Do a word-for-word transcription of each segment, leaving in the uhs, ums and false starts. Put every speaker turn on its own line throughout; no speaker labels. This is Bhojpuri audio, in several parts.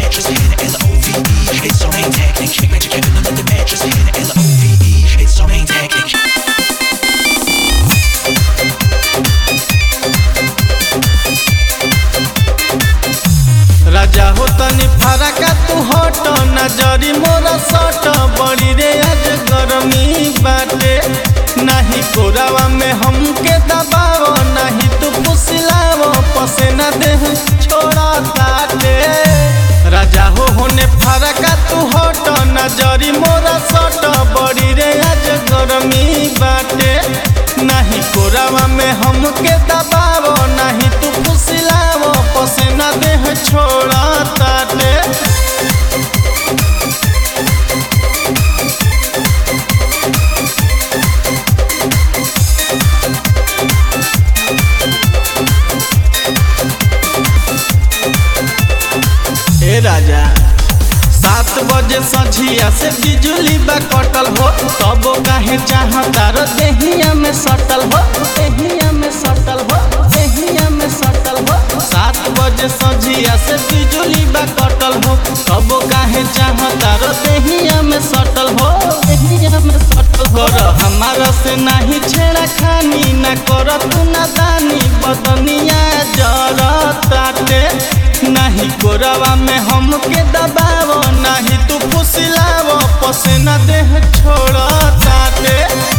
mattress hit L O V E. It's so main technique. Big magic Kevin under the mattress hit L O V E. It's so main technique.
राजा हो तनी फरका तू हट नजरी मोरा सट बड़ी रे आज गरमी बाटे नाही कोरावा में हमके दबाव नहीं तू फुसलाव पसेना देह छोड़ा काटे राजा हो होने फरका तू हट नजरी मोरा सट बड़ी रे आज गरमी बाटे नहीं कोरावा में हमके दबाव नहीं तू फुसलाव पसेना देह छोड़ा ताटे ए राजा सात बजे सझिया से बिजुली बा कटल हो तब काहे चाहता रो देहिया में सटल हो देहिया में सटल हो देहिया में सटल हो सात बजे सझिया से बिजुली बा कटल हो तब काहे चाहता रो देहिया में सटल हो देहिया में सटल हो हमारा से नहीं छेड़ा खानी ना कर तू ना दानी बदनिया जरताटे नहीं कोरावा में हमके दबाव नहीं तू फुसलाव पसेना देह छोड़ा ताटे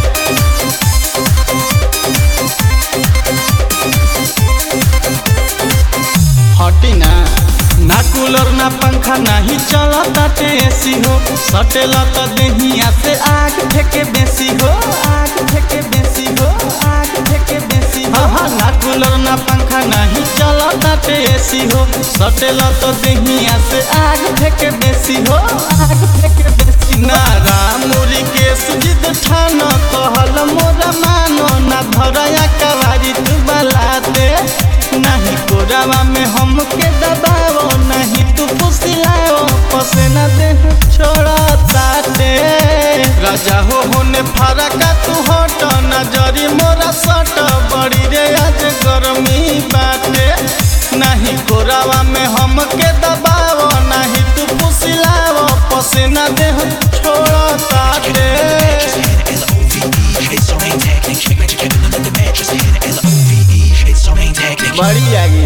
हटी ना ना कूलर ना पंखा नहीं चला ताटे एसी हो सटेला तो देहिया से आग फेंके बेसी हो आग फेंके बेसी हो आग फेंके बेसी हो हाँ ना कूलर ना पंखा नहीं चला ताटे एसी हो सटेला तो देहिया से आग फेंके बेसी हो आग फेंके बेसी ना रामुरी के सुजित ठान कहल मोरा मानो ना धरया कवारी तू बलाते नहीं कोरावा में हमके दबावो नहीं तू फुसलाओ पसेना देह छोड़ा ताटे राजा हो होने फरका तू हट नजरी मोरा सट बड़ी रे आज गरमी बाटे नहीं कोरावा में हमके दबावो नहीं तू फुसलाओ पसेना देह छोड़ा ताटे
It's so main technique. Big magic Kevin under the mattress hit L O V E. It's so main technique.
बड़ी आगे